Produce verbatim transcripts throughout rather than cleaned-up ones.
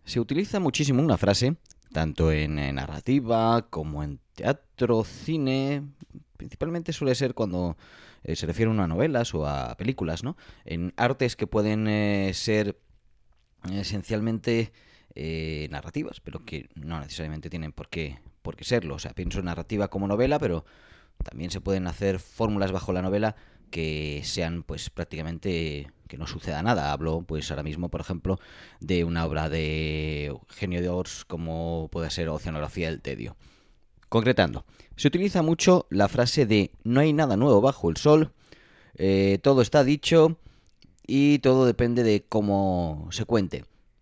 Se utiliza muchísimo una frase, tanto en eh, narrativa como en teatro, cine. Principalmente suele ser cuando eh, se refiere a una novelas o a películas, ¿no? En artes que pueden eh, ser esencialmente eh, narrativas, pero que no necesariamente tienen por qué, por qué serlo. O sea, pienso en narrativa como novela, pero también se pueden hacer fórmulas bajo la novela que sean pues prácticamente que no suceda nada. Hablo pues ahora mismo, por ejemplo, de una obra de Eugenio d'Ors como puede ser Oceanografía del Tedio. Concretando, se utiliza mucho la frase de no hay nada nuevo bajo el sol, eh, todo está dicho y todo depende de cómo se cuente.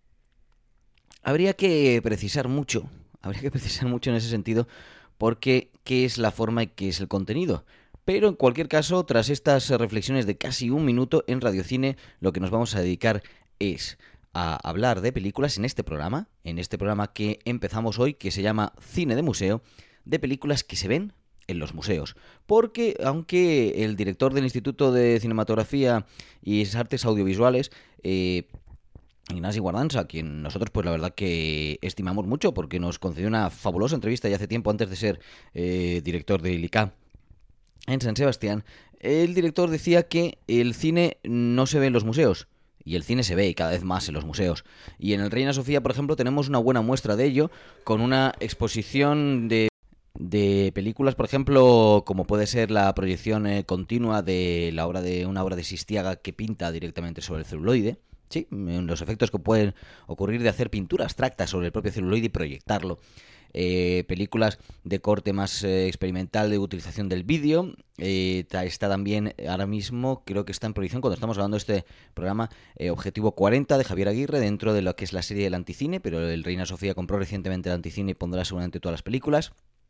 Habría que precisar mucho, habría que precisar mucho en ese sentido, porque qué es la forma y qué es el contenido. Pero en cualquier caso, tras estas reflexiones de casi un minuto en Radiocine, lo que nos vamos a dedicar es a hablar de películas en este programa, en este programa que empezamos hoy, que se llama Cine de Museo, de películas que se ven en los museos. Porque aunque el director del Instituto de Cinematografía y Artes Audiovisuales, eh, Ignasi Guardansa, a quien nosotros pues la verdad que estimamos mucho porque nos concedió una fabulosa entrevista ya hace tiempo antes de ser eh, director del I C A en San Sebastián, el director decía que el cine no se ve en los museos. Y el cine se ve y cada vez más en los museos. Y en el Reina Sofía, por ejemplo, tenemos una buena muestra de ello con una exposición de de películas, por ejemplo, como puede ser la proyección eh, continua de la obra de una obra de Sistiaga que pinta directamente sobre el celuloide. Sí, los efectos que pueden ocurrir de hacer pintura abstracta sobre el propio celuloide y proyectarlo. Eh, películas de corte más eh, experimental de utilización del vídeo. Eh, está también ahora mismo, creo que está en proyección cuando estamos hablando de este programa, eh, Objetivo cuarenta de Javier Aguirre, dentro de lo que es la serie del Anticine, pero el Reina Sofía compró recientemente el Anticine y pondrá seguramente todas las películas.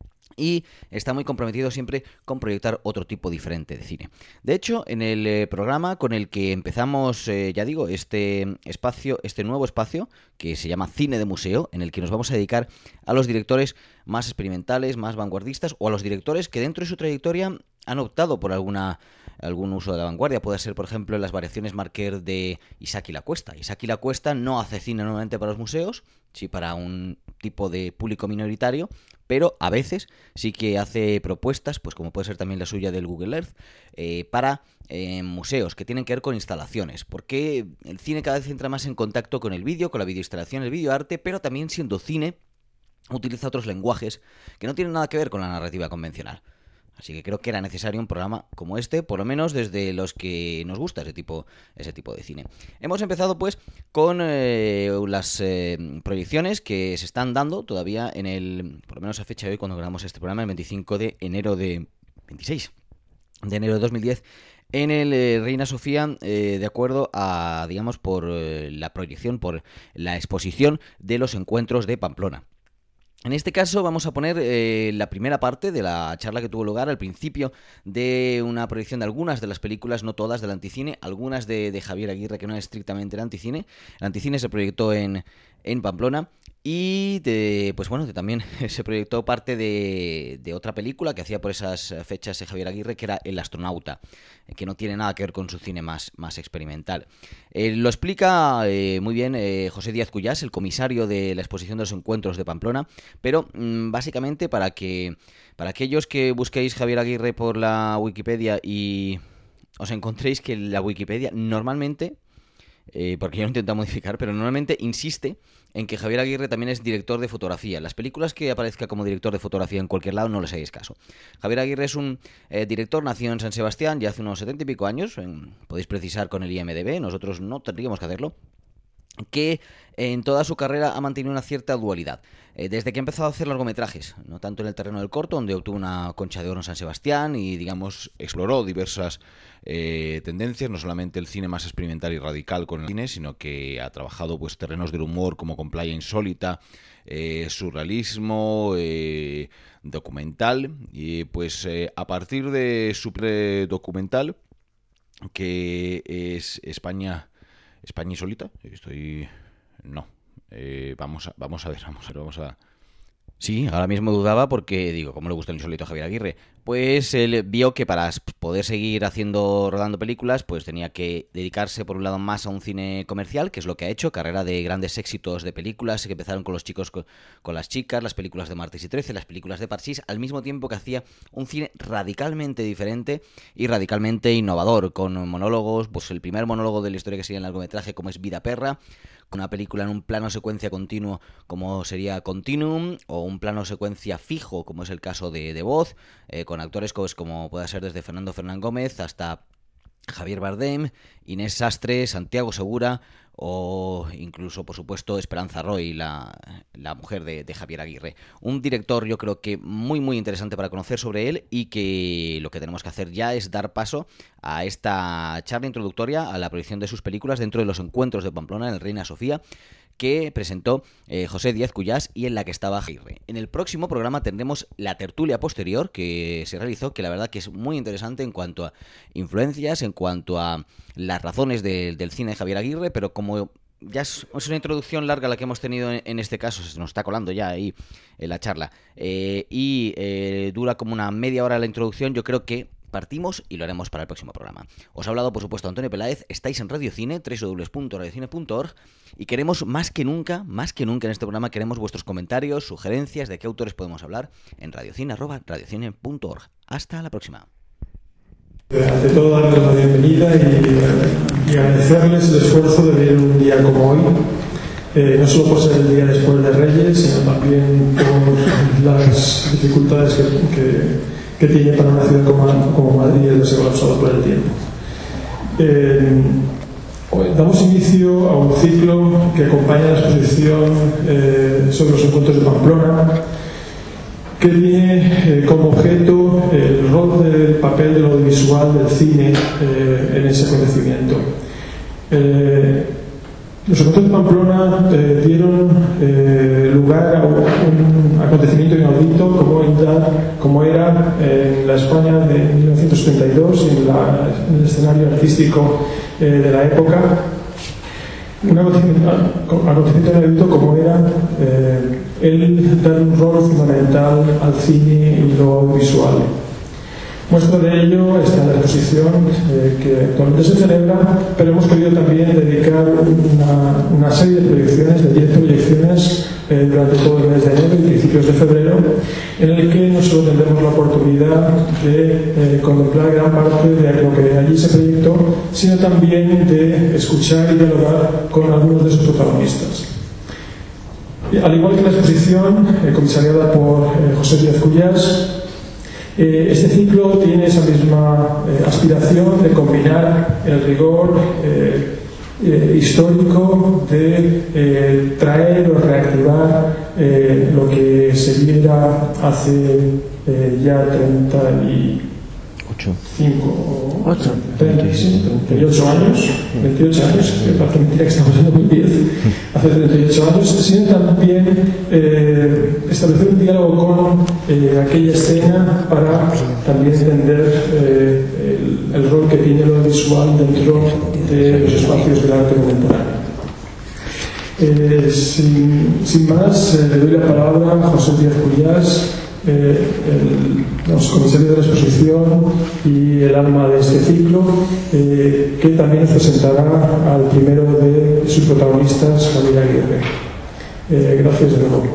Y está muy comprometido siempre con proyectar otro tipo diferente de cine. De hecho, en el eh, programa con el que empezamos, eh, ya digo, este espacio, este nuevo espacio, que se llama Cine de Museo, en el que nos vamos a dedicar a los directores más experimentales, más vanguardistas, o a los directores que dentro de su trayectoria han optado por alguna algún uso de la vanguardia. Puede ser, por ejemplo, las variaciones Marquer de Isaki Lacuesta. Isaki Lacuesta no hace cine normalmente para los museos, sí para un tipo de público minoritario, pero a veces sí que hace propuestas, pues como puede ser también la suya del Google Earth, eh, para eh, museos que tienen que ver con instalaciones, porque el cine cada vez entra más en contacto con el vídeo, con la videoinstalación, el videoarte, pero también siendo cine utiliza otros lenguajes que no tienen nada que ver con la narrativa convencional. Así que creo que era necesario un programa como este, por lo menos desde los que nos gusta ese tipo, ese tipo de cine. Hemos empezado pues con eh, las eh, proyecciones que se están dando todavía en el, por lo menos a fecha de hoy cuando grabamos este programa, el veinticinco de enero de... veintiséis de enero de dos mil diez, en el eh, Reina Sofía, eh, de acuerdo a, digamos, por eh, la proyección, por la exposición de los encuentros de Pamplona. En este caso vamos a poner eh, la primera parte de la charla que tuvo lugar al principio de una proyección de algunas de las películas, no todas, del Anticine, algunas de, de Javier Aguirre, que no es estrictamente el Anticine. El Anticine se proyectó en, en Pamplona y de, pues bueno, de, también se proyectó parte de, de otra película que hacía por esas fechas de Javier Aguirre, que era El astronauta, que no tiene nada que ver con su cine más, más experimental. Eh, lo explica eh, muy bien eh, José Díaz Cuyás, el comisario de la exposición de los encuentros de Pamplona, pero mmm, básicamente para que para aquellos que busquéis Javier Aguirre por la Wikipedia y os encontréis que la Wikipedia normalmente, eh, porque yo lo intento modificar, pero normalmente insiste en que Javier Aguirre también es director de fotografía. Las películas que aparezca como director de fotografía en cualquier lado no les hagáis caso. Javier Aguirre es un eh, director, nació en San Sebastián ya hace unos setenta y pico años, en, podéis precisar con el I M D B, nosotros no tendríamos que hacerlo, que en toda su carrera ha mantenido una cierta dualidad. Eh, desde que ha empezado a hacer largometrajes, no tanto en el terreno del corto, donde obtuvo una Concha de Oro en San Sebastián y, digamos, exploró diversas eh, tendencias, no solamente el cine más experimental y radical con el cine, sino que ha trabajado pues terrenos del humor como con Playa Insólita, eh, surrealismo, eh, documental, y pues eh, a partir de su documental, que es España... España Insólita, estoy... No. Eh, vamos, a, vamos a ver, vamos a ver, vamos a... Sí, ahora mismo dudaba porque, digo, ¿cómo le gusta el insólito a Javier Aguirre? Pues él vio que para poder seguir haciendo, rodando películas, pues tenía que dedicarse por un lado más a un cine comercial, que es lo que ha hecho, carrera de grandes éxitos de películas que empezaron con los chicos, con, con las chicas, las películas de Martes y Trece, las películas de Parchís, al mismo tiempo que hacía un cine radicalmente diferente y radicalmente innovador, con monólogos, pues el primer monólogo de la historia que sería el largometraje, como es Vida Perra, con una película en un plano secuencia continuo como sería Continuum, o un plano secuencia fijo como es el caso de, de Voz, eh, con actores pues, como pueda ser desde Fernando Fernán Gómez hasta Javier Bardem, Inés Sastre, Santiago Segura o incluso, por supuesto, Esperanza Roy, la, la mujer de, de Javier Aguirre. Un director, yo creo que muy, muy interesante para conocer sobre él y que lo que tenemos que hacer ya es dar paso a esta charla introductoria a la proyección de sus películas dentro de los encuentros de Pamplona en el Reina Sofía, que presentó eh, José Díaz Cuyás y en la que estaba Aguirre. En el próximo programa tendremos la tertulia posterior que se realizó, que la verdad que es muy interesante en cuanto a influencias, en cuanto a las razones de, del cine de Javier Aguirre, pero como ya es, es una introducción larga la que hemos tenido en, en este caso, se nos está colando ya ahí en la charla, eh, y eh, dura como una media hora la introducción, yo creo que partimos y lo haremos para el próximo programa. Os ha hablado, por supuesto, Antonio Peláez, estáis en Radio Cine, doble u doble u doble u punto radio cine punto org, y queremos más que nunca, más que nunca en este programa, queremos vuestros comentarios, sugerencias de qué autores podemos hablar en radiocine arroba radiocine punto org. Hasta la próxima. Ante todo, darles la bienvenida y, y agradecerles el esfuerzo de venir un día como hoy, eh, no solo por ser el día después de Reyes, sino también por las dificultades que, que que tiene para una ciudad como, como Madrid el verse colapsado por el tiempo. Eh, damos inicio a un ciclo que acompaña la exposición eh, sobre los encuentros de Pamplona, que tiene eh, como objeto el rol del papel del audiovisual del cine eh, en ese acontecimiento. Eh, Los encuentros de Pamplona eh, dieron eh, lugar a un, un acontecimiento inaudito como era, como era en la España de mil novecientos setenta y dos, en, la, en el escenario artístico eh, de la época. Un acontecimiento, acontecimiento inaudito como era eh, el dar un rol fundamental al cine y lo audiovisual. Muestra de ello está en la exposición eh, que actualmente se celebra, pero hemos querido también dedicar una, una serie de proyecciones, de diez proyecciones eh, durante todo el mes de enero y principios de febrero, en el que no solo tendremos la oportunidad de eh, contemplar gran parte de lo que allí se proyectó, sino también de escuchar y dialogar con algunos de sus protagonistas. Al igual que la exposición eh, comisariada por eh, José Díaz Cuyás, Eh, este ciclo tiene esa misma eh, aspiración de combinar el rigor eh, eh, histórico de eh, traer o reactivar eh, lo que se viera hace eh, ya treinta y cinco o treinta y ocho años, veintiocho años, que parece mentira que estamos en dos mil diez, hace treinta y ocho años, sino también eh, establecer un diálogo con eh, aquella escena para también entender eh, el, el rol que tiene lo visual dentro de los espacios del arte contemporáneo. Eh, sin, sin más, eh, le doy la palabra a José Díaz Cuyás, Eh, el, los comisarios de la exposición y el alma de este ciclo, eh, que también nos presentará al primero de sus protagonistas, Javier Aguirre. Eh, gracias de nuevo.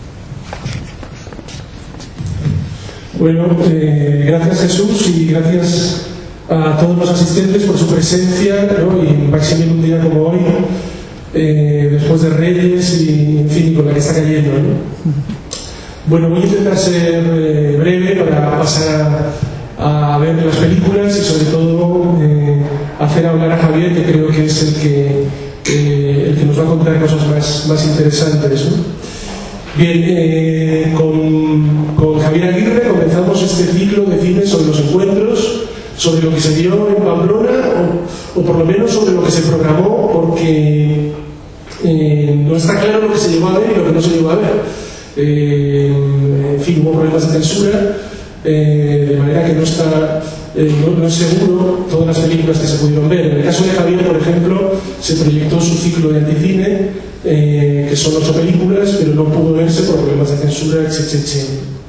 Bueno, eh, gracias Jesús y gracias a todos los asistentes por su presencia, ¿no? Y máximo un día como hoy, eh, después de Reyes y en fin, con la que está cayendo, ¿no? Bueno, voy a intentar ser eh, breve para pasar a, a ver las películas y sobre todo eh, hacer hablar a Javier, que creo que es el que, eh, el que nos va a contar cosas más, más interesantes, ¿no? Bien, eh, con, con Javier Aguirre comenzamos este ciclo de cine sobre los encuentros, sobre lo que se dio en Pamplona o, o por lo menos sobre lo que se programó, porque eh, no está claro lo que se llevó a ver y lo que no se llevó a ver. Eh, en fin, hubo problemas de censura, eh, de manera que no está eh, no, no es seguro todas las películas que se pudieron ver. En el caso de Javier, por ejemplo, se proyectó su ciclo de anticine, eh, que son ocho películas, pero no pudo verse por problemas de censura, etcétera.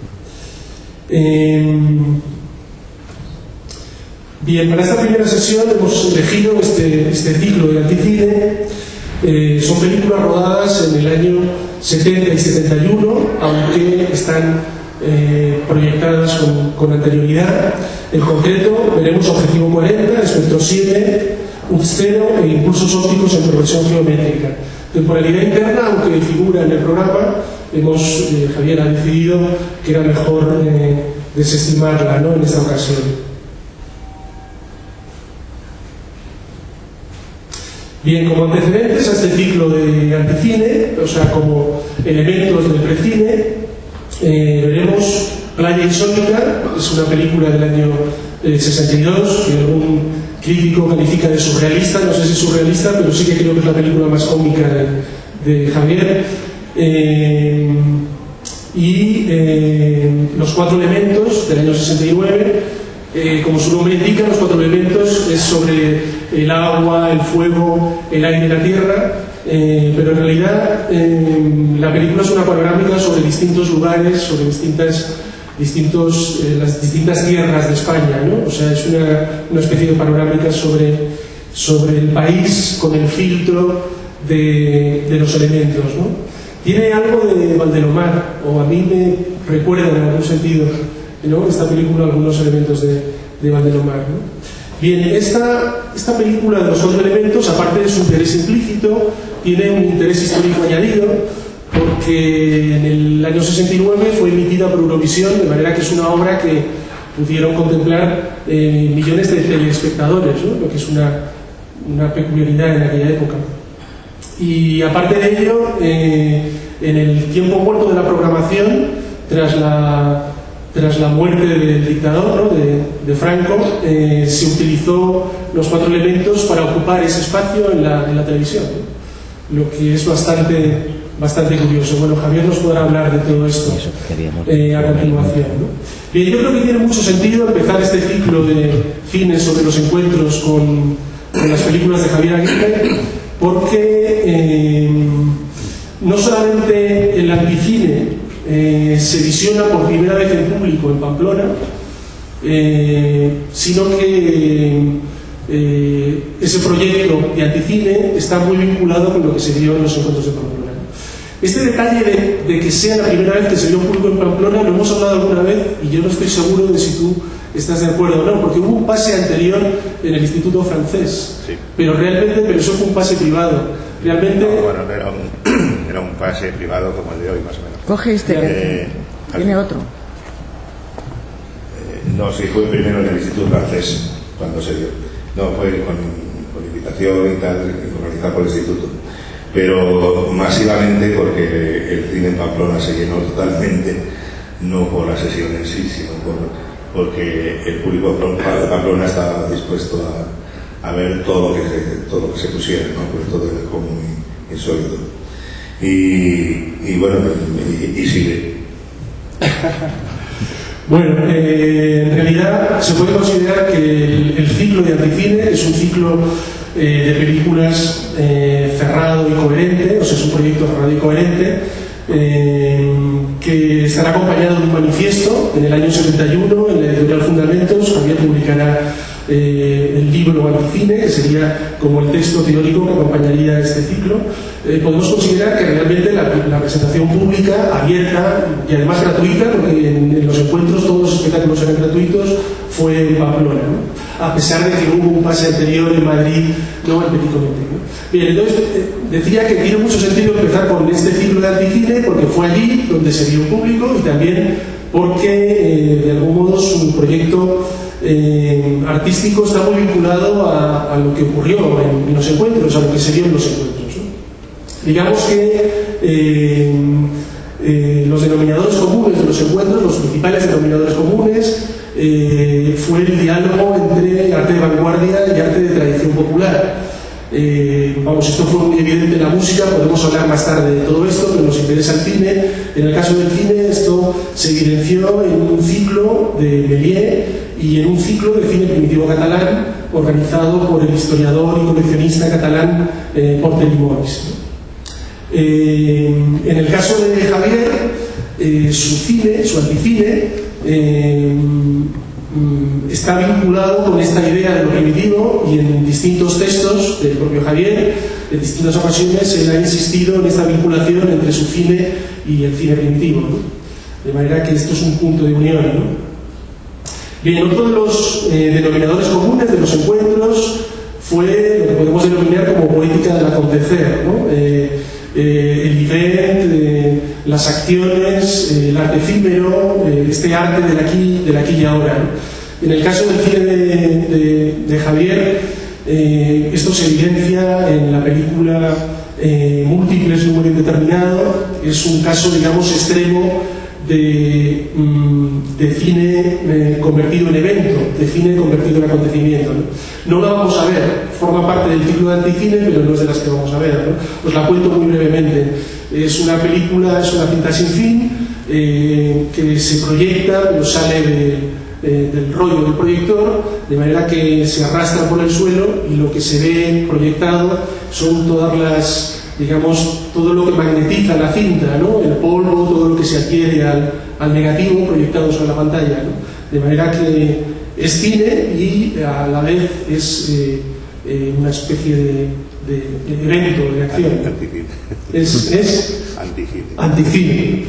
Eh, bien, para esta primera sesión hemos elegido este, este ciclo de anticine. Eh, son películas rodadas en el año setenta y setenta y uno, aunque están eh, proyectadas con, con anterioridad. En concreto, veremos Objetivo cuarenta, Espectro siete, U cero e Impulsos ópticos en progresión geométrica. Temporalidad interna, aunque figura en el programa, hemos, eh, Javier ha decidido que era mejor eh, desestimarla, ¿no?, en esta ocasión. Bien, como antecedentes a este ciclo de anticine, o sea, como elementos del precine, eh, veremos Playa Insólita. Es una película del año eh, sesenta y dos, que algún crítico califica de surrealista. No sé si es surrealista, pero sí que creo que es la película más cómica de, de Javier. Eh, y eh, Los Cuatro Elementos, del año sesenta y nueve. Eh, como su nombre indica, Los Cuatro Elementos es sobre el agua, el fuego, el aire y la tierra, eh, pero en realidad eh, la película es una panorámica sobre distintos lugares, sobre distintas, distintos, eh, las distintas tierras de España, ¿no? O sea, es una, una especie de panorámica sobre, sobre el país con el filtro de, de los elementos, ¿no? Tiene algo de Valdelomar, o a mí me recuerda en algún sentido, ¿no?, esta película, algunos elementos de, de Valdelomar, ¿no? Bien, esta, esta película de Los Cuatro Elementos, aparte de su interés implícito, tiene un interés histórico añadido, porque en el año sesenta y nueve fue emitida por Eurovisión, de manera que es una obra que pudieron contemplar eh, millones de telespectadores, ¿no?, lo que es una, una peculiaridad en aquella época. Y aparte de ello, eh, en el tiempo muerto de la programación, tras la Tras la muerte del dictador, ¿no?, de, de Franco, eh, se utilizó Los Cuatro Elementos para ocupar ese espacio en la, en la televisión, ¿no?, lo que es bastante, bastante curioso. Bueno, Javier nos podrá hablar de todo esto eh, a continuación, ¿no? Bien, yo creo que tiene mucho sentido empezar este ciclo de cine sobre los encuentros con, con las películas de Javier Aguirre, porque eh, no solamente el anticine Eh, se visiona por primera vez en público en Pamplona, eh, sino que eh, ese proyecto de anticine está muy vinculado con lo que se vio en los encuentros de Pamplona. Este detalle de, de que sea la primera vez que se vio en público en Pamplona lo hemos hablado alguna vez, y yo no estoy seguro de si tú estás de acuerdo o no, porque hubo un pase anterior en el Instituto Francés, sí. pero realmente pero eso fue un pase privado. Realmente no, bueno, era un, era un pase privado como el de hoy, más o menos. Coge este, eh, tiene otro. Eh, no, sí, fue primero en el Instituto Francés, cuando se dio. No, fue con, con invitación y tal, organizado por el Instituto. Pero masivamente, porque el cine en Pamplona se llenó totalmente, no por la sesión en sí, sino por, porque el público de Pamplona estaba dispuesto a, a ver todo lo que se, todo lo que se pusiera, ¿no? Pues todo era como muy insólito. Y, y bueno, y, y sigue. Bueno, eh, en realidad se puede considerar que el, el ciclo de anticine es un ciclo eh, de películas eh, cerrado y coherente, o sea, es un proyecto cerrado y coherente, eh, que estará acompañado de un manifiesto en el año setenta y uno, en la editorial Fundamentos. Javier publicará eh, el libro Anticine, que sería como el texto teórico que acompañaría este ciclo. Eh, podemos considerar que realmente la, la presentación pública, abierta y además gratuita, porque en, en los encuentros todos los espectáculos eran gratuitos, fue en Pamplona, ¿no? A pesar de que hubo un pase anterior en Madrid, no en Petit Comité, ¿no? Bien, entonces eh, decía que tiene mucho sentido empezar con este ciclo de anticine, porque fue allí donde se vio público, y también porque eh, de algún modo su proyecto eh, artístico está muy vinculado a, a lo que ocurrió en, en los encuentros, a lo que se vio en los encuentros. Digamos que eh, eh, los denominadores comunes de los encuentros, los principales denominadores comunes, eh, fue el diálogo entre arte de vanguardia y arte de tradición popular. Eh, vamos, esto fue muy evidente en la música, podemos hablar más tarde de todo esto, pero nos interesa el cine. En el caso del cine, esto se evidenció en un ciclo de Méliès y en un ciclo de cine primitivo catalán organizado por el historiador y coleccionista catalán eh, Porter i Moix. Eh, en el caso de Javier, eh, su cine, su anticine, eh, está vinculado con esta idea de lo primitivo, y en distintos textos del propio Javier, en distintas ocasiones, él ha insistido en esta vinculación entre su cine y el cine primitivo, ¿no? De manera que esto es un punto de unión, ¿no? Bien, otro de los eh, denominadores comunes de los encuentros fue lo que podemos denominar como poética del acontecer, ¿no? Eh, eh, el event, eh, las acciones, eh, el arte efímero, eh, este arte del aquí, del aquí y ahora, ¿no? En el caso del cine de, de, de Javier, eh, esto se evidencia en la película eh, Múltiples, número indeterminado. Es un caso, digamos, extremo de, de cine eh, convertido en evento, de cine convertido en acontecimiento, ¿no? No la vamos a ver, forma parte del ciclo de anticine, pero no es de las que vamos a ver, ¿no? Os la cuento muy brevemente. Es una película, es una cinta sin fin, eh, que se proyecta, pero sale de, de, del rollo del proyector, de manera que se arrastra por el suelo, y lo que se ve proyectado son todas las, digamos, todo lo que magnetiza la cinta, ¿no? El polvo, todo lo que se adhiere al, al negativo proyectado sobre la pantalla, ¿no? De manera que es cine y a la vez es eh, eh, una especie de, de, de evento, de acción. Anticine. Es, es Anticine. Anticine.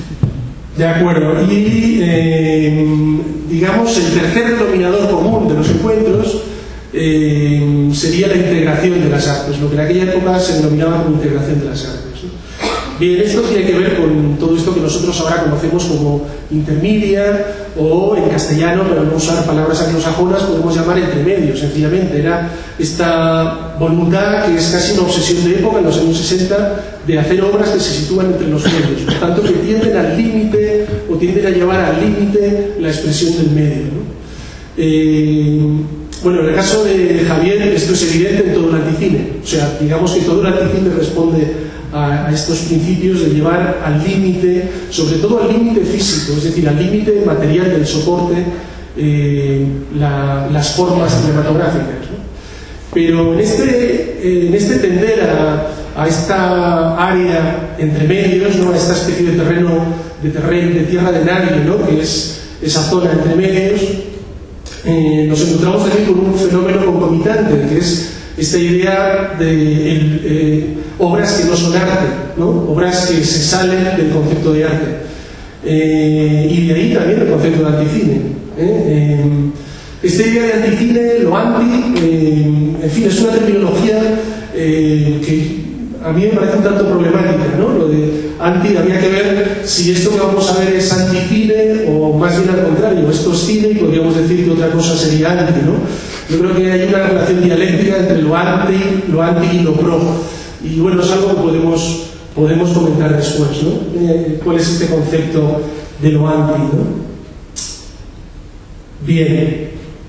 De acuerdo. Y eh, digamos, el tercer denominador común de los encuentros Eh, sería la integración de las artes, lo que en aquella época se denominaba como integración de las artes, ¿no? Bien, esto tiene que ver con todo esto que nosotros ahora conocemos como intermedia, o en castellano, para no usar palabras anglosajonas, podemos llamar entremedio. Sencillamente era esta voluntad, que es casi una obsesión de época en los años sesenta, de hacer obras que se sitúan entre los medios, por tanto que tienden al límite o tienden a llevar al límite la expresión del medio, ¿no? Eh, Bueno, en el caso de Javier esto es evidente en todo el anticine, o sea, digamos que todo el anticine responde a, a estos principios de llevar al límite, sobre todo al límite físico, es decir, al límite material del soporte, eh, la, las formas cinematográficas, ¿no? Pero en este, eh, en este tender a, a esta área entre medios, ¿no? A esta especie de terreno, de terreno, de tierra de nadie, ¿no? Que es esa zona entre medios. Eh, nos encontramos también con un fenómeno concomitante, que es esta idea de el, eh, obras que no son arte, ¿no? Obras que se salen del concepto de arte, eh, y de ahí también el concepto de anticine, ¿eh? Eh, esta idea de anticine, lo anti, eh, en fin, es una terminología eh, que a mí me parece un tanto problemática, ¿no? Lo de anti, había que ver si esto que vamos a ver es anticine o más bien al contrario, esto es cine y podríamos decir que otra cosa sería anti, ¿no? Yo creo que hay una relación dialéctica entre lo anti, lo anti y lo pro, y bueno, es algo que podemos, podemos comentar después, ¿no? Eh, ¿Cuál es este concepto de lo anti, ¿no? Bien.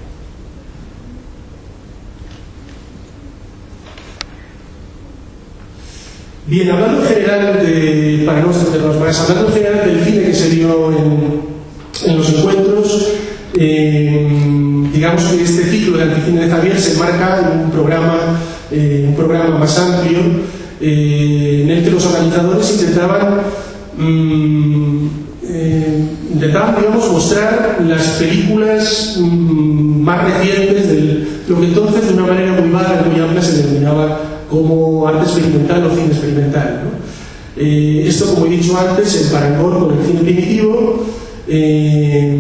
Bien, hablando en general de, para no extendernos más, hablando en general del cine que se dio en, en los encuentros, eh, digamos que este ciclo de anticine de Javier se enmarca en un programa, eh, un programa más amplio, eh, en el que los organizadores intentaban, mmm, eh, intentaban, digamos, mostrar las películas mmm, más recientes de lo que entonces de una manera muy vaga y muy amplia se denominaba como arte experimental o cine experimental, ¿no? Eh, esto, como he dicho antes, en parangón con el cine primitivo, eh,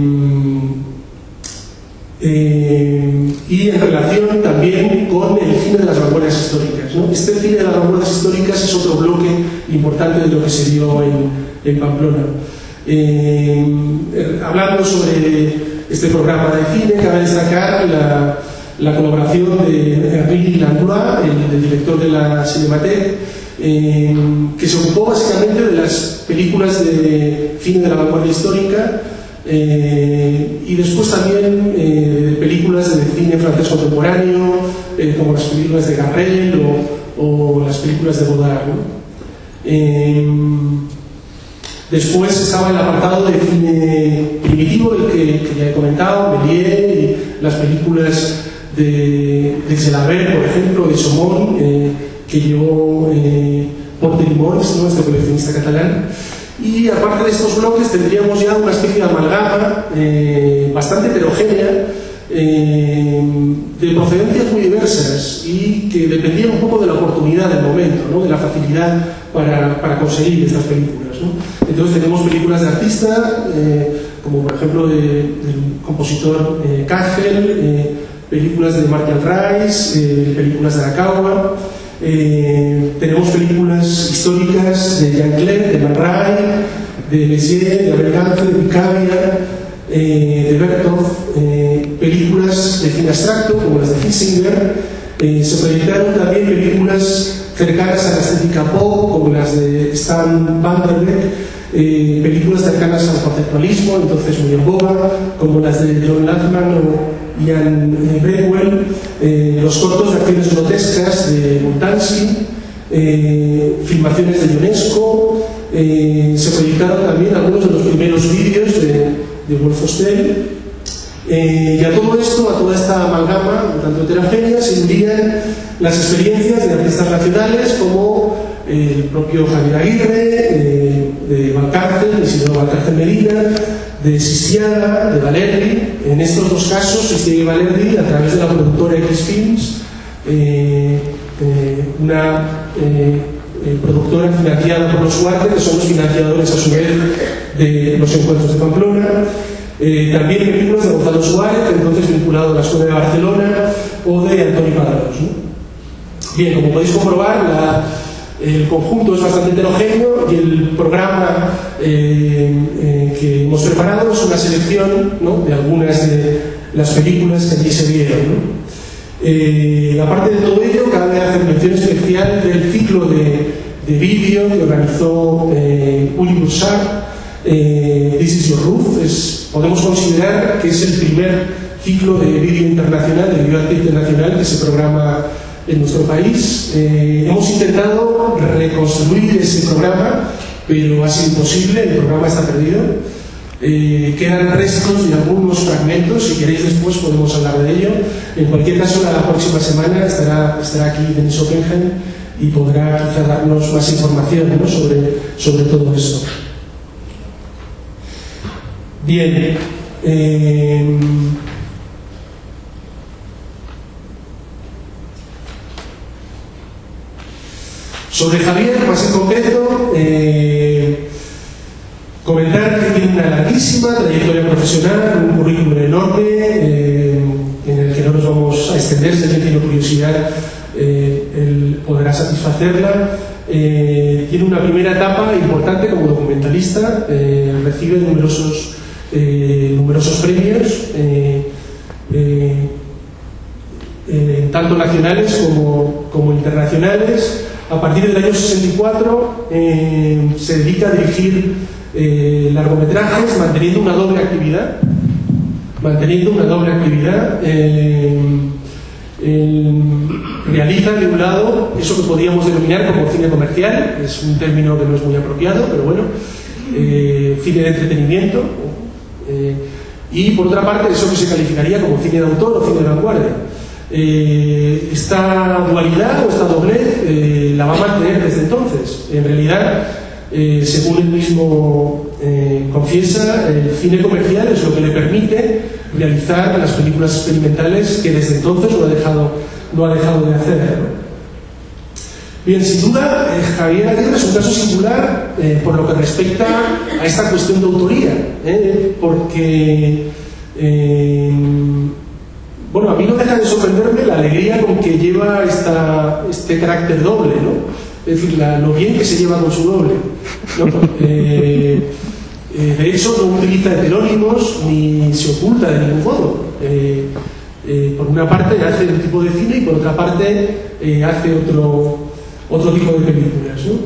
eh, y en relación también con el cine de las vanguardias históricas, ¿no? Este cine de las vanguardias históricas es otro bloque importante de lo que se dio en, en Pamplona. Eh, hablando sobre este programa de cine, cabe destacar la la colaboración de Henri Langlois, el, el director de la Cinémathèque, eh, que se ocupó básicamente de las películas de cine de la vanguardia histórica, eh, y después también eh, de películas de cine francés contemporáneo, eh, como las películas de Garrel o, o las películas de Godard, ¿no? Eh, después estaba el apartado de cine primitivo, el que, que ya he comentado, Méliès y las películas de, de Gelabert, por ejemplo, de Chaumont, eh, que llevó eh, Porter y Mons, ¿no?, este coleccionista catalán. Y aparte de estos bloques tendríamos ya una especie de amalgama eh, bastante heterogénea, eh, de procedencias muy diversas y que dependían un poco de la oportunidad del momento, ¿no?, de la facilidad para, para conseguir estas películas, ¿no? Entonces tenemos películas de artista, eh, como por ejemplo de, del compositor eh, Kagel, eh, películas de Martial Rice, eh, películas de Arakawa. Eh, tenemos películas históricas de Jean Clair, de Man Ray, de Messier, de Abel Gance, de Picabia, eh, de Bertov, eh, películas de cine abstracto como las de Kissinger. Eh, se proyectaron también películas cercanas a la estética pop como las de Stan Van der Beek, eh, películas cercanas al conceptualismo, entonces muy en boga, como las de John Latham o Ian Breckwell, eh, los cortos de acciones grotescas de Montanski, eh, filmaciones de Ionesco, eh, se proyectaron también algunos de los primeros vídeos de, de Wolf Hostel, eh, y a todo esto, a toda esta amalgama tanto heterogénea, se unían las experiencias de artistas nacionales como eh, el propio Javier Aguirre, eh, de Valcárcel, Isidoro Valcárcel Medina, de Sistiaga, de Valerdi. En estos dos casos, Sistiaga y Valerdi, a través de la productora X Films, eh, eh, una eh, eh, productora financiada por los Huarte, que son los financiadores a su vez de los encuentros de Pamplona. Eh, también películas de Gonzalo Suárez, entonces vinculado a la Escuela de Barcelona, o de Antoni Padaros, ¿no? Bien, como podéis comprobar, la, el conjunto es bastante heterogéneo y el programa eh, eh, que hemos preparado es una selección, ¿no?, de algunas de las películas que allí se vieron, ¿no? Eh, aparte de todo ello, cabe hacer mención especial del ciclo de, de vídeo que organizó eh, Uli Bouchard, eh, This is Your Roof. Es, podemos considerar que es el primer ciclo de vídeo internacional, de videoarte internacional que se programa en nuestro país. Eh, hemos intentado reconstruir ese programa, pero ha sido imposible, el programa está perdido. Eh, quedan restos de algunos fragmentos, si queréis después podemos hablar de ello. En cualquier caso, la próxima semana estará, estará aquí Denis Oppenheim y podrá quizá darnos más información, ¿no?, sobre, sobre todo esto. Bien. Eh, Sobre Javier, más en concreto, eh, comentar que tiene una larguísima trayectoria profesional, un currículum enorme, eh, en el que no nos vamos a extender. Si alguien tiene curiosidad, eh, él podrá satisfacerla. Eh, tiene una primera etapa importante como documentalista, eh, recibe numerosos, eh, numerosos premios, eh, eh, eh, tanto nacionales como, como internacionales. A partir del año sesenta y cuatro eh, se dedica a dirigir eh, largometrajes, manteniendo una doble actividad. Manteniendo una doble actividad. Eh, eh, realiza, de un lado, eso que podríamos denominar como cine comercial, es un término que no es muy apropiado, pero bueno, eh, cine de entretenimiento. Eh, y por otra parte, eso que se calificaría como cine de autor o cine de vanguardia. Eh, esta dualidad o esta doblez eh, la va a mantener desde entonces. En realidad, eh, según él mismo eh, confiesa, el cine comercial es lo que le permite realizar las películas experimentales que desde entonces no ha dejado, no ha dejado de hacer, ¿no? Bien, sin duda, eh, Javier Aguirre es un caso singular eh, por lo que respecta a esta cuestión de autoría, eh, porque eh, bueno, a mí no deja de sorprenderme la alegría con que lleva esta, este carácter doble, ¿no? Es decir, la, lo bien que se lleva con su doble, ¿no? Eh, eh, de hecho, no utiliza heterónimos ni se oculta de ningún modo. Eh, eh, por una parte hace un tipo de cine y por otra parte eh, hace otro, otro tipo de películas, ¿no?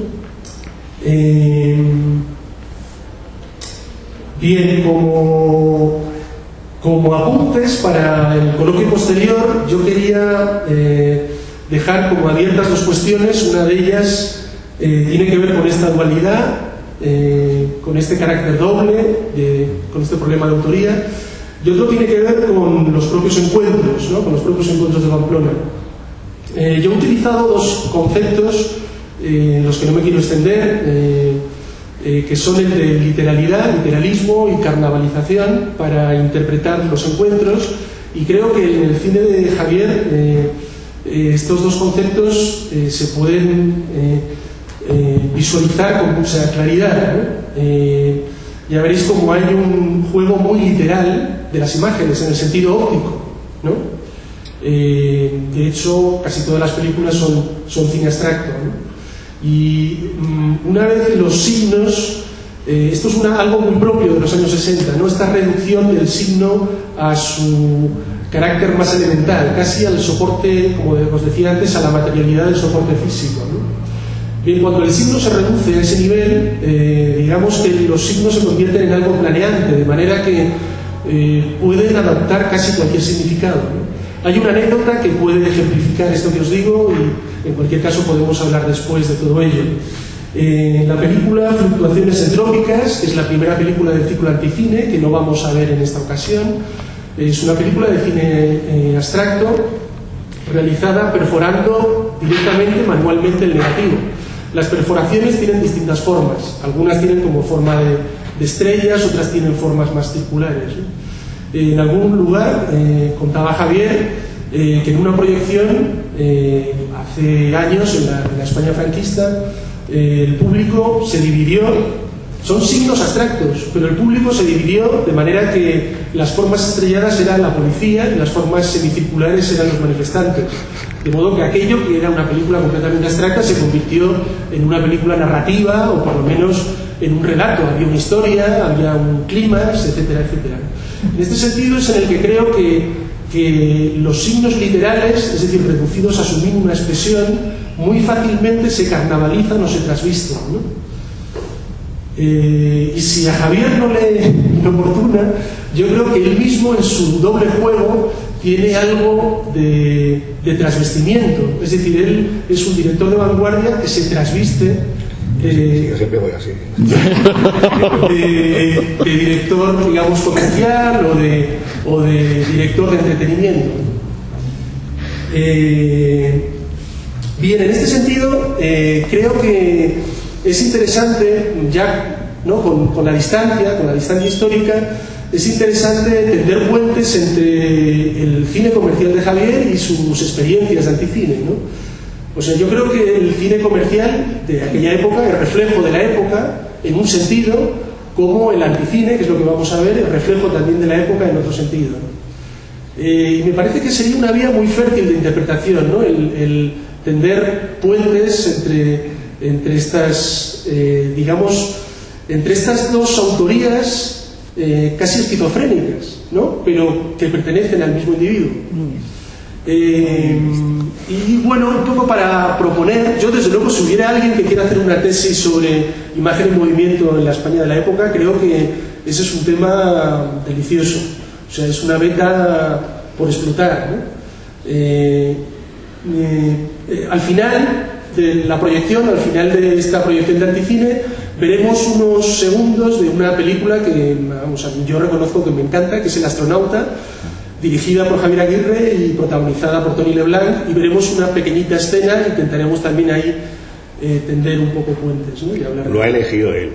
Eh, bien, como Como apuntes para el coloquio posterior, yo quería eh, dejar como abiertas dos cuestiones. Una de ellas eh, tiene que ver con esta dualidad, eh, con este carácter doble, de, con este problema de autoría, y otro tiene que ver con los propios encuentros, ¿no? Con los propios encuentros de Pamplona. Eh, yo he utilizado dos conceptos eh, en los que no me quiero extender, eh, eh, que son el de literalidad, literalismo y carnavalización para interpretar los encuentros, y creo que en el cine de Javier eh, eh, estos dos conceptos eh, se pueden eh, eh, visualizar con mucha claridad, ¿no? Eh, ya veréis como hay un juego muy literal de las imágenes en el sentido óptico, ¿no? Eh, de hecho, casi todas las películas son, son cine abstracto, ¿no? Y um, una vez los signos, eh, esto es una, algo muy propio de los años sesenta, ¿no? Esta reducción del signo a su carácter más elemental, casi al soporte, como os decía antes, a la materialidad del soporte físico, ¿no? Bien, cuando el signo se reduce a ese nivel, eh, digamos que los signos se convierten en algo planeante, de manera que eh, pueden adaptar casi cualquier significado, ¿no? Hay una anécdota que puede ejemplificar esto que os digo, y en cualquier caso podemos hablar después de todo ello. Eh, la película Fluctuaciones entrópicas, que es la primera película del ciclo anticine, que no vamos a ver en esta ocasión, es una película de cine eh, abstracto realizada perforando directamente, manualmente el negativo. Las perforaciones tienen distintas formas, algunas tienen como forma de, de estrellas, otras tienen formas más circulares, ¿no? En algún lugar eh, contaba Javier eh, que en una proyección eh, hace años en la, en la España franquista eh, el público se dividió, son signos abstractos, pero el público se dividió de manera que las formas estrelladas eran la policía y las formas semicirculares eran los manifestantes, de modo que aquello que era una película completamente abstracta se convirtió en una película narrativa, o por lo menos en un relato, había una historia, había un clímax, etcétera, etcétera. En este sentido es en el que creo que, que los signos literales, es decir, reducidos a su mínima expresión, muy fácilmente se carnavalizan o se trasvisten, ¿no? Eh, y si a Javier no le importuna, yo creo que él mismo en su doble juego tiene algo de, de trasvestimiento, es decir, él es un director de vanguardia que se trasviste Eh, sí, siempre voy así. De, de director, digamos, comercial o de, o de director de entretenimiento. Eh, bien, en este sentido, eh, creo que es interesante, ya, ¿no? con, con la distancia, con la distancia histórica, es interesante tender puentes entre el cine comercial de Javier y sus experiencias de anticine, ¿no? O sea, yo creo que el cine comercial de aquella época es reflejo de la época, en un sentido, como el anticine, que es lo que vamos a ver, es reflejo también de la época en otro sentido, ¿no? Eh, y me parece que sería una vía muy fértil de interpretación, ¿no? El, el tender puentes entre, entre estas, eh, digamos, entre estas dos autorías eh, casi esquizofrénicas, ¿no? Pero que pertenecen al mismo individuo. Eh, y bueno, un poco para proponer, yo desde luego, si hubiera alguien que quiera hacer una tesis sobre imagen y movimiento en la España de la época, creo que ese es un tema delicioso, o sea, es una beta por explotar, ¿no? eh, eh, eh, al final de la proyección, al final de esta proyección de anticine, veremos unos segundos de una película que, vamos, a mí yo reconozco que me encanta, que es El astronauta, dirigida por Javier Aguirre y protagonizada por Tony LeBlanc, y veremos una pequeñita escena, intentaremos también ahí eh, tender un poco puentes, ¿no? Y hablar. Lo ha elegido él.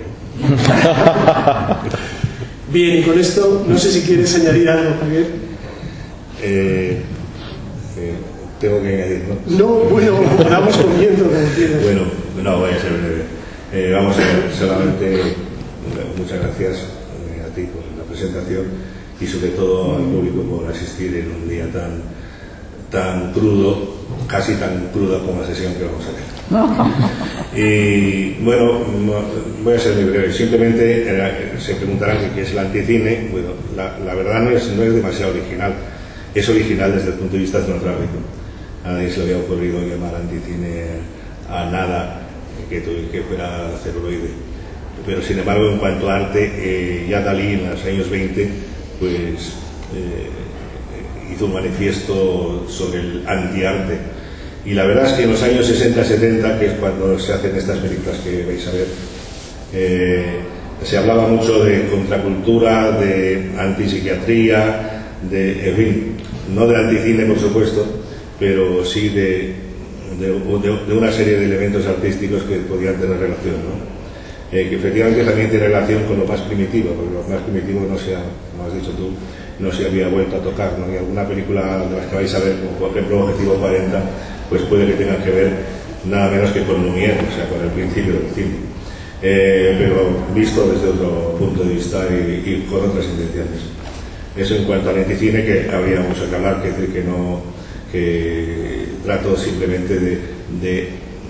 Bien, y con esto, no sé si quieres añadir algo, Javier. Eh, eh, tengo que añadir, ¿no? No, bueno, vamos comiendo como quieras. Bueno, no, voy a ser breve. Eh, vamos a ver, solamente muchas gracias eh, a ti por la presentación, y sobre todo al público por asistir en un día tan tan crudo, casi tan crudo como la sesión que vamos a tener. Y bueno, voy a ser muy breve. Simplemente eh, se preguntarán qué es el anticine. Bueno, la, la verdad no es, no es demasiado original. Es original desde el punto de vista etnográfico. A nadie se le había ocurrido llamar anticine a nada que, que fuera celuloide. Pero sin embargo, en cuanto a arte, eh, ya Dalí en los años veinte pues eh, hizo un manifiesto sobre el antiarte. Y la verdad es que en los años sesenta setenta, que es cuando se hacen estas películas que vais a ver, eh, se hablaba mucho de contracultura, de antipsiquiatría, de, en fin, no de anticine por supuesto, pero sí de, de, de, de una serie de elementos artísticos que podían tener relación, ¿no? Eh, que efectivamente también tiene relación con lo más primitivo, porque lo más primitivo no se ha, como has dicho tú, no se había vuelto a tocar, ¿no? Y alguna película de las que vais a ver, como por ejemplo Objetivo cuarenta, pues puede que tenga que ver nada menos que con Lumière, o sea, con el principio del cine, eh, pero visto desde otro punto de vista y, y con otras intenciones. Eso en cuanto al anticine, que habría mucho que hablar, que decir que no, que trato simplemente de, de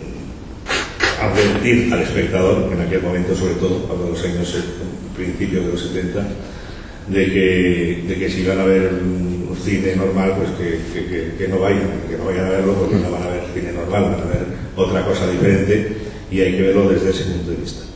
advertir al espectador, en aquel momento sobre todo, hablo de los años, principios de los setenta, de que, de que si van a ver un cine normal, pues que, que, que, que no vayan, que no vayan a verlo, porque no van a ver cine normal, van a ver otra cosa diferente, y hay que verlo desde ese punto de vista.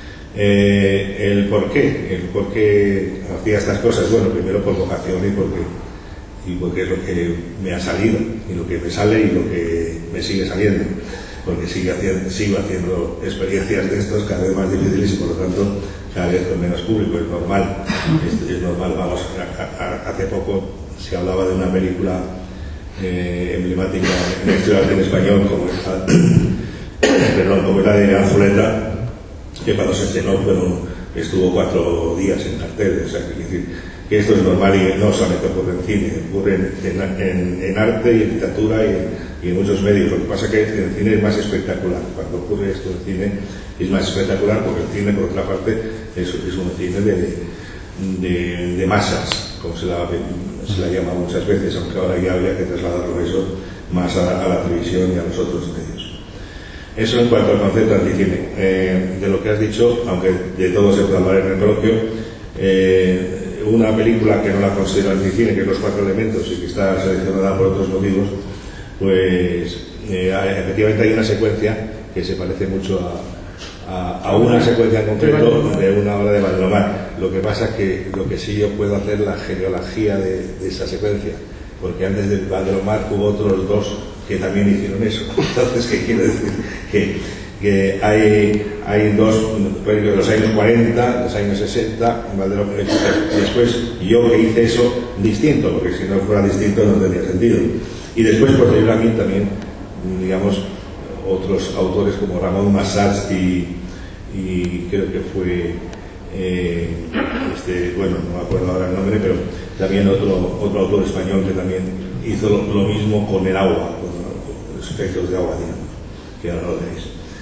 Eh, el por qué, el por qué hacía estas cosas, bueno, primero por vocación y porque, y porque es lo que me ha salido, y lo que me sale y lo que me sigue saliendo, porque sigue haciendo, sigo haciendo experiencias de estos cada vez más difíciles y por lo tanto cada vez con menos público, es normal, es, es normal, vamos, a, a, hace poco se hablaba de una película eh, emblemática en la historia del español como esta, perdón, como la de Anzuleta, que cuando se estrenó bueno, estuvo cuatro días en cartel, o sea, que decir que esto es normal y no solamente ocurre en cine, ocurre en, en, en, en arte y en literatura y en, y en muchos medios. Lo que pasa es que el cine es más espectacular. Cuando ocurre esto en cine es más espectacular porque el cine, por otra parte, es, es un cine de, de, de masas, como se la, se la llama muchas veces, aunque ahora ya habría que trasladarlo eso más a, a la televisión y a los otros medios. Eso en cuanto al concepto de anticine. Eh, de lo que has dicho, aunque de todo se puede hablar en el coloquio, eh, una película que no la considero anticine, que es Los Cuatro Elementos y que está seleccionada por otros motivos, pues eh, efectivamente hay una secuencia que se parece mucho a, a, a una secuencia en concreto de una obra de Valdomar. Lo que pasa es que lo que sí yo puedo hacer la genealogía de, de esa secuencia, porque antes de Valdomar hubo otros dos que también hicieron eso. Entonces, ¿qué quiero decir? Que, que hay, hay dos, de los años cuarenta, los años sesenta, y después yo que hice eso distinto, porque si no fuera distinto no tendría sentido. Y después, posterior a mí, también, digamos, otros autores como Ramón Massats y, y creo que fue, eh, este, bueno, no me acuerdo ahora el nombre, pero también otro, otro autor español que también hizo lo, lo mismo con el agua, con los efectos de agua, digamos, que ahora lo veis.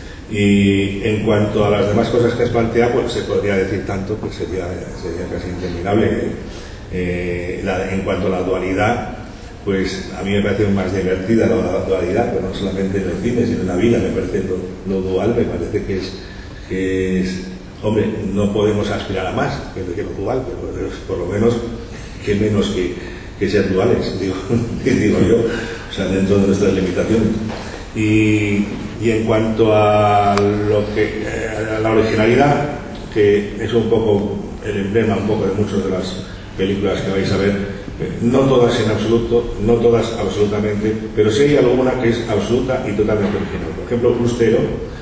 Y en cuanto a las demás cosas que has planteado, pues se podría decir tanto, pues sería, sería casi interminable. Eh, la, en cuanto a la dualidad, pues a mí me parece más divertida la dualidad, pero no solamente en el cine, sino en la vida me parece lo, lo dual, me parece que es, que es, hombre, no podemos aspirar a más que, que lo dual, pero por lo menos, que menos que, que ser duales, digo, digo yo, o sea, dentro de nuestras limitaciones. Y, y en cuanto a lo que, a la originalidad, que es un poco el emblema un poco de muchas de las películas que vais a ver, no todas en absoluto, no todas absolutamente, pero sí hay alguna que es absoluta y totalmente original. Por ejemplo, Crustero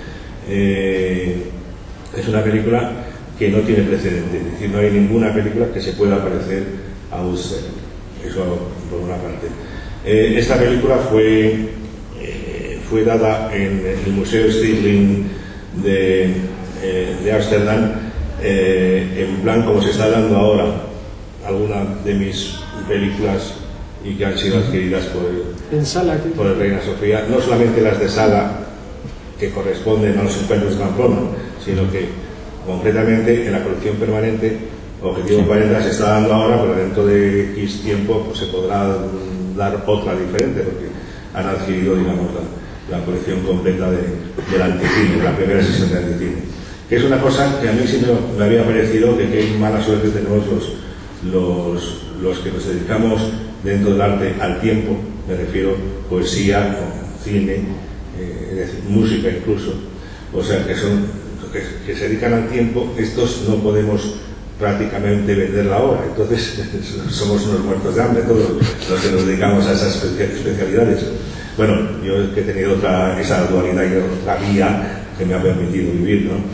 eh, es una película que no tiene precedente, es decir, no hay ninguna película que se pueda parecer a Crustero. Eso por una parte. Eh, esta película fue, eh, fue dada en el Museo Stirling de, eh, de Ámsterdam, eh, en plan como se está dando ahora alguna de mis películas y que han sido adquiridas por el, en sala, por el Reina Sofía, no solamente las de sala que corresponden a los encuentros de Pamplona, sino que concretamente en la colección permanente Objetivo cuarenta se está dando ahora, pero dentro de X tiempo pues, se podrá dar otra diferente porque han adquirido, digamos, la, la colección completa de, del anticine, la primera sesión de anticine, que es una cosa que a mí sí me, me había parecido que qué mala suerte tenemos los Los, los que nos dedicamos dentro del arte al tiempo, me refiero poesía, cine, eh, es decir, música incluso, o sea que son que, que se dedican al tiempo, estos no podemos prácticamente vender la obra. Entonces somos unos muertos de hambre todos los que nos dedicamos a esas especialidades. Bueno, yo he tenido otra, esa dualidad y otra vía que me ha permitido vivir, ¿no?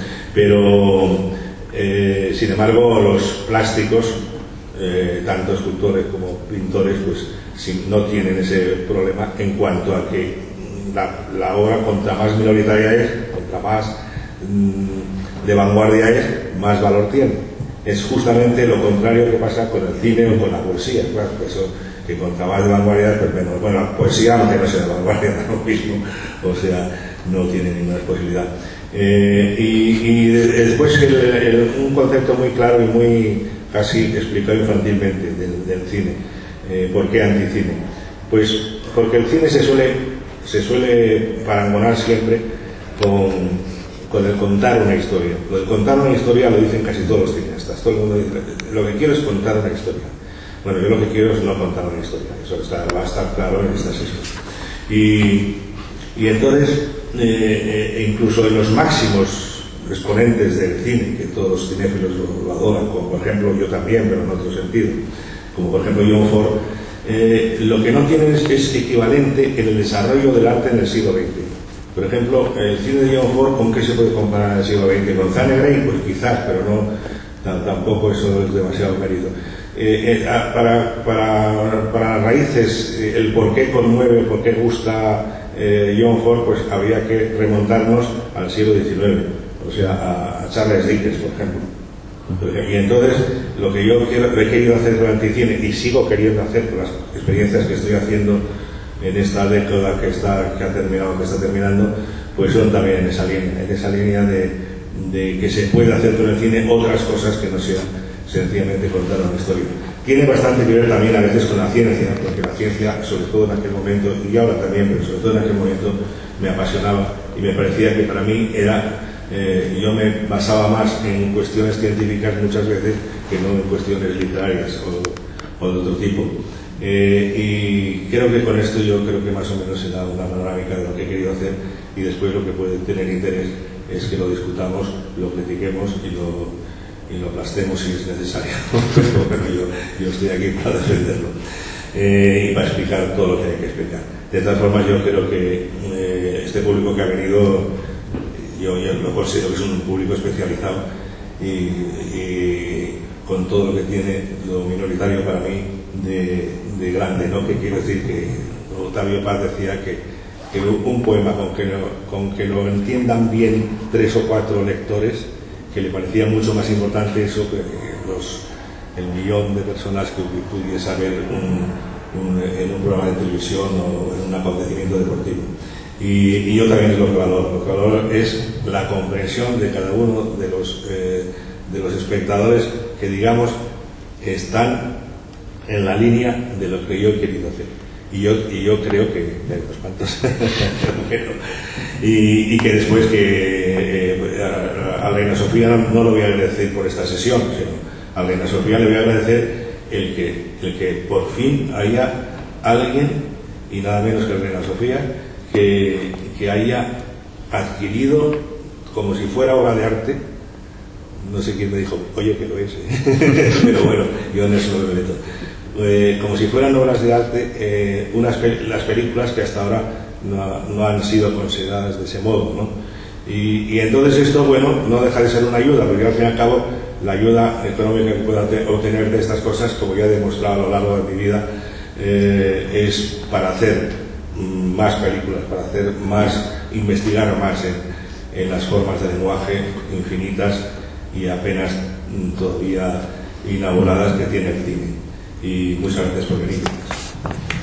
Pero eh, sin embargo los plásticos, eh, tanto escultores como pintores, pues si, no tienen ese problema en cuanto a que la, la obra, contra más minoritaria es, contra más mmm, de vanguardia es, más valor tiene. Es justamente lo contrario que pasa con el cine o con la poesía, claro, eso, que contra más de vanguardia, pues menos. Bueno, la poesía, aunque no sea de vanguardia, da lo mismo, o sea, no tiene ninguna posibilidad. Eh, y, y después el, el, un concepto muy claro y muy casi explicado infantilmente del, del cine. Eh, ¿Por qué anticine? Pues porque el cine se suele, se suele parangonar siempre con, con el contar una historia. Lo de contar una historia lo dicen casi todos los cineastas. Todo el mundo dice, lo que quiero es contar una historia. Bueno, yo lo que quiero es no contar una historia. Eso está, va a estar claro en esta sesión. Y, y entonces, eh, incluso en los máximos exponentes del cine, que todos los cinéfilos lo, lo adoran, como por ejemplo yo también, pero en otro sentido, como por ejemplo John Ford, eh, lo que no tienen es, es equivalente en el desarrollo del arte en el siglo veinte. Por ejemplo, el cine de John Ford, ¿con qué se puede comparar en el siglo veinte? Con Zane Grey, pues quizás, pero no, tampoco eso es demasiado mérito. Eh, eh, para, para, para las raíces, eh, el por qué conmueve, el por qué gusta eh, John Ford, pues habría que remontarnos al siglo diecinueve, o sea, a, a Charles Dickens, por ejemplo. Y entonces, lo que yo quiero, he querido hacer con el anticine, y sigo queriendo hacer con las experiencias que estoy haciendo en esta década que está, que ha terminado, que está terminando, pues son también en esa línea, en esa línea de, de que se puede hacer con el cine otras cosas que no sean sencillamente contar una historia. Tiene bastante que ver también a veces con la ciencia, porque la ciencia, sobre todo en aquel momento, y ahora también, pero sobre todo en aquel momento, me apasionaba y me parecía que para mí era, eh, yo me basaba más en cuestiones científicas muchas veces que no en cuestiones literarias o, o de otro tipo. Eh, y creo que con esto yo creo que más o menos se da una panorámica de lo que he querido hacer, y después lo que puede tener interés es que lo discutamos, lo critiquemos y lo y lo aplastemos si es necesario. Pero yo, yo estoy aquí para defenderlo eh, y para explicar todo lo que hay que explicar. De todas formas, yo creo que eh, este público que ha venido, yo, yo lo considero que es un público especializado y, y con todo lo que tiene, lo minoritario para mí de, de grande, ¿no? Que quiero decir que Octavio Paz decía que, que un poema con que, lo, con que lo entiendan bien tres o cuatro lectores, que le parecía mucho más importante eso que los, el millón de personas que pudiese ver un, un, en un programa de televisión o en un acontecimiento deportivo. Y, y yo también es lo que valoro. Lo que valoro es la comprensión de cada uno de los, eh, de los espectadores que, digamos, están en la línea de lo que yo he querido hacer. Y yo, y yo creo que hay unos cuantos pero, y, y que después que eh, a, a Reina Sofía no, no lo voy a agradecer por esta sesión, sino a Reina Sofía le voy a agradecer el que, el que por fin haya alguien, y nada menos que Reina Sofía, que, que haya adquirido como si fuera obra de arte. No sé quién me dijo, oye, que lo es, ¿eh? Pero bueno, yo en eso no me meto. Eh, como si fueran obras de arte, eh, unas pe las películas que hasta ahora no, no han sido consideradas de ese modo, ¿no? Y, y entonces esto, bueno, no deja de ser una ayuda, porque al fin y al cabo la ayuda económica que pueda obtener de estas cosas, como ya he demostrado a lo largo de mi vida, eh, es para hacer mm, más películas, para hacer más, investigar más en, en las formas de lenguaje infinitas y apenas mm, todavía inauguradas que tiene el cine. Y muchas gracias por venir.